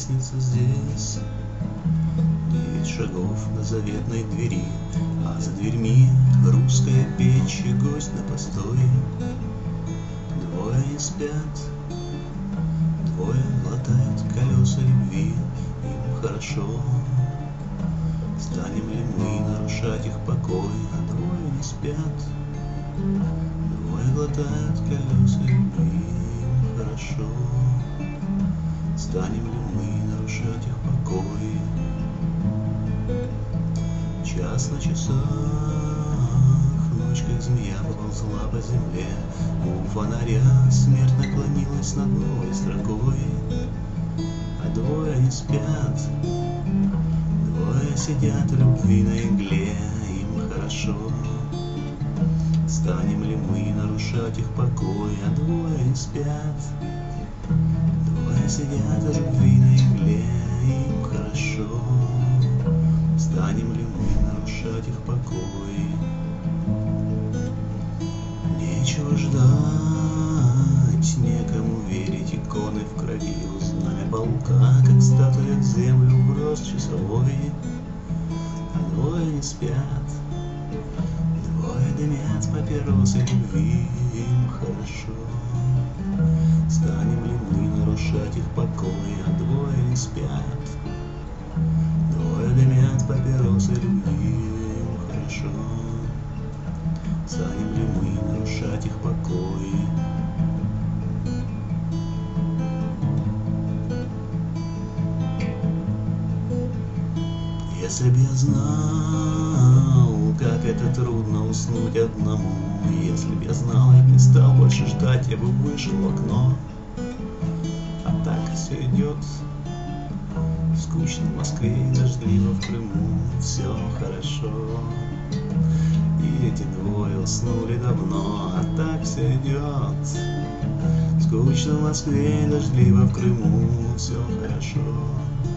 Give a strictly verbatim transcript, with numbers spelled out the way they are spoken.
лестница здесь, девять шагов до заветной двери, а за дверьми русская печь и гость на постое. Двое не спят, двое глотают колеса любви, им хорошо. Станем ли мы нарушать их покой, а двое не спят, двое глотают колеса любви, им хорошо. Станем ли мы нарушать их покой? Час на часах, ночь как змея поползла по земле, у фонаря смерть наклонилась над новой строкой, а двое не спят, двое сидят в любви на игле, им хорошо. Станем ли мы нарушать их покой, а двое не спят, двое сидят в любви на игле, им хорошо. Станем ли мы нарушать их покой? Нечего ждать, некому верить, иконы в крови, знамя полка, как статуя в землю брос часовой, а двое не спят, двое дымят папиросы любви, им хорошо. Станем ли мы нарушать их покой, а двое не спят, двое дымят папиросы любви, им хорошо. Станем ли мы нарушать их покой? Если б я знал, как это трудно уснуть одному, если б я знал, я б не стал больше ждать, я бы вышел в окно. А так все идет скучно в Москве и дождливо в Крыму, все хорошо. И эти двое уснули давно, а так все идет скучно в Москве и дождливо в Крыму, все хорошо.